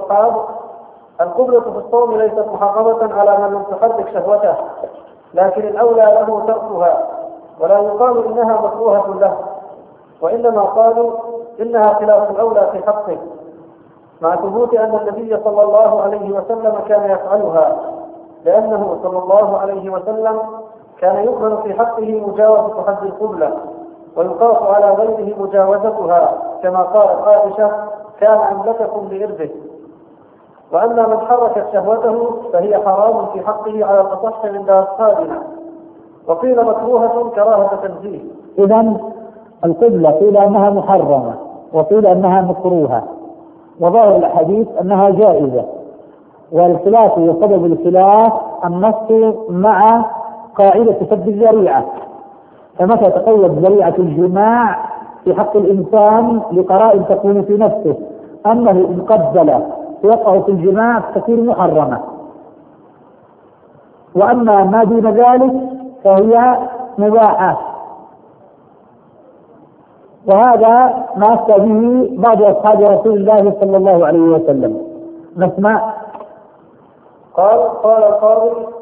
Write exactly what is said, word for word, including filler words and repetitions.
الأصحاب: القبلة في الصوم ليست محرمة على من لم تحرك شهوته، لكن الأولى له تركها، ولا يقال إنها مكروهة له، وإنما قالوا إنها خلاف الأولى في حقه، مع ثبوت أن النبي صلى الله عليه وسلم كان يفعلها، لأنه صلى الله عليه وسلم كان يؤمن في حقه مجاوزة حد القبلة، ويخاف على غيره مجاوزتها، كما قالت عائشة: كان أملككم لإربه. وأما من حركت شهوته فهي حرام في حقه على الأصح عند أصحابنا، وقيل مكروهة كراهة تنزيه. إذن القبلة قيل أنها محرمة وقيل أنها مكروهة، وظاهر الحديث أنها جائزة، والخلاف وسبب الخلاف النص مع قاعدة سد الذريعة، فمتى تقيد ذريعة الجماع في حق الإنسان لقرائن تكون في نفسه أنه إن قبل يقع في الجماع تصير محرمة، وأما ما دون ذلك فهي مباحة. وهذا ما أفتى به بعض أصحاب رسول الله صلى الله عليه وسلم. نسمع. قال قال القاضي: